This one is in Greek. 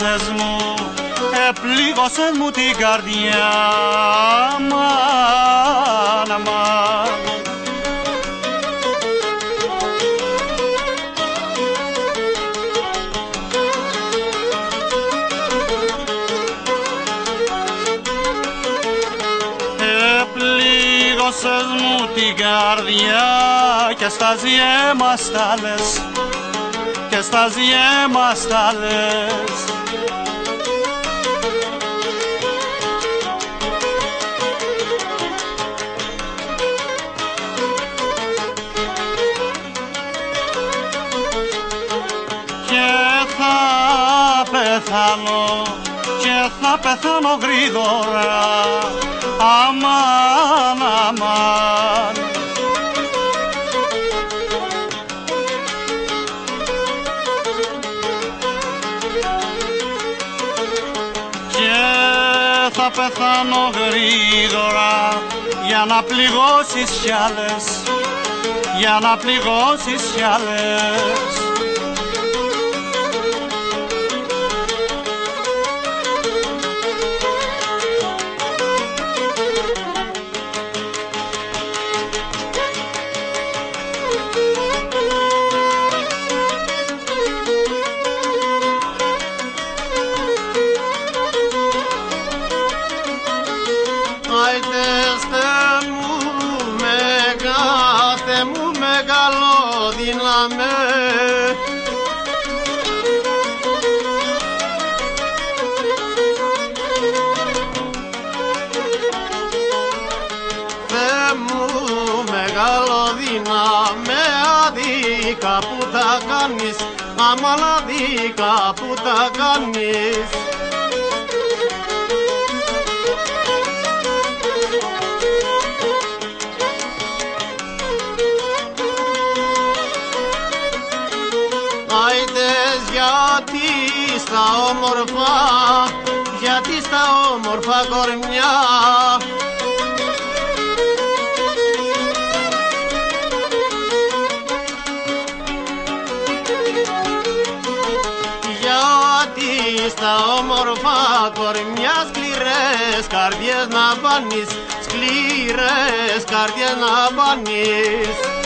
Επλήγωσες μου, επλήγωσες μου την καρδιά, μάνα, μάνα. Επλήγωσες μου την καρδιά και στάζει αίμα στα λες, και στάζει αίμα στα λες. Και θα πεθάνω γρήγορα, αμάν, αμάν. Και θα πεθάνω γρήγορα για να πληγώσεις κι άλλες, για να πληγώσεις κι άλλες. Θε μου μεγαλοδύναμε, Θε μου μεγαλοδύναμε, αδίκα που τα κάνεις, αμάν αδίκα που τα κάνεις. Γιατί στα όμορφα, γιατί στα όμορφα κορμιά γιατί στα όμορφα κορμιά σκληρές καρδιές να πάνεις, σκληρές καρδιές να πάνεις.